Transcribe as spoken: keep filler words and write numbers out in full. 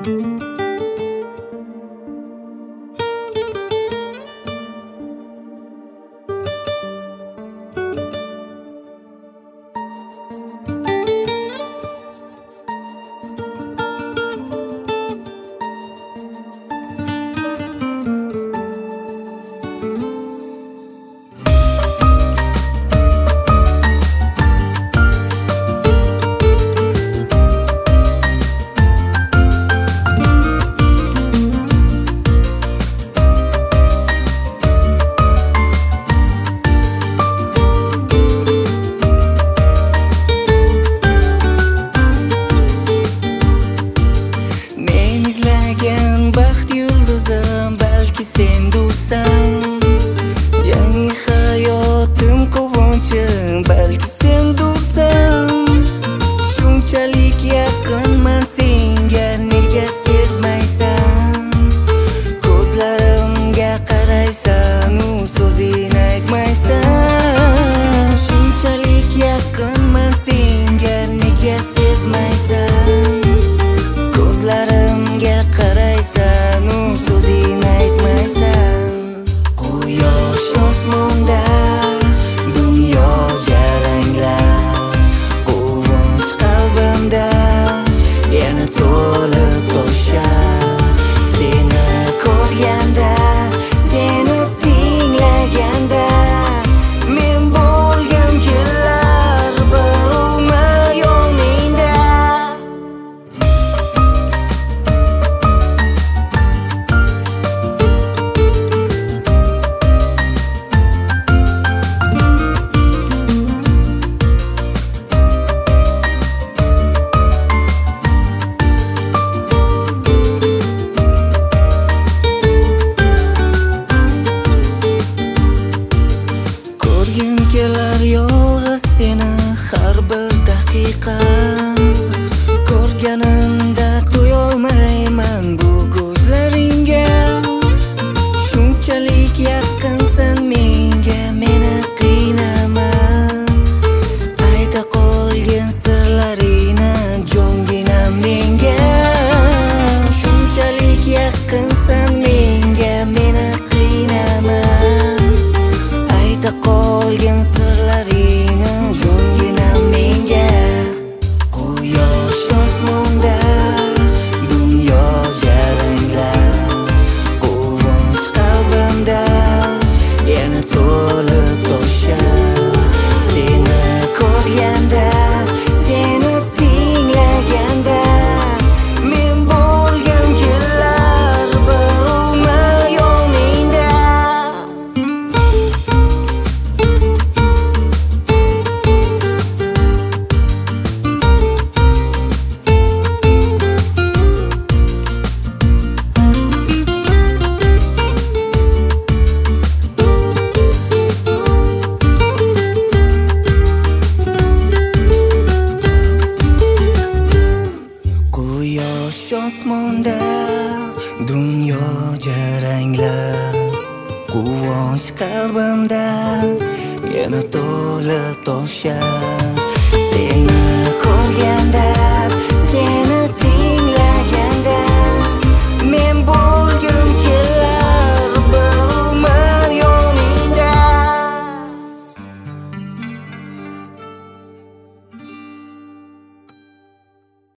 baxt yulduzim, balki sen do'stim. Yangi hayotim quvonchim, balki sen do'stim. Shunchalik yaqinman senga, nega sezmaysan? Ko'zlarimga qaraysan, u so'zingni aytmaysan. Shunchalik yaqinman senga, nega sezmaysan? Ko'zlarimga qaraysan, u so'zingni aytmaysan. Quyosh osmonda, dunyo jaranglar, quvonch qalbimda yana to'lib toshar. Seni ko'rganda, seni tinglaganda, men bo'lgan kunlar bir umr yoningda. Ko'rgim kelar yolg'iz seni har bir daqiqa. Ko'rganimda to'yolmayman bu ko'zlaringga. Shunchalik yaqinsan menga, meni qiynama. Ayta qolgin sirlaringni jongina menga. Shunchalik yaqinsan menga, meni qiynama. Ayta qolgin sirlaringni jongina menga. Quyosh osmonda, dunyo jaranglar, quvonch qalbimda yana to'lib toshar. Seni ko'rganda, seni tinglaganda, men bo'lgan kunlar bir umr yoningda. Quyosh osmonda, dunyo jaranglar, quvonch qalbimda yana to'lib toshar. Seni ko'rganda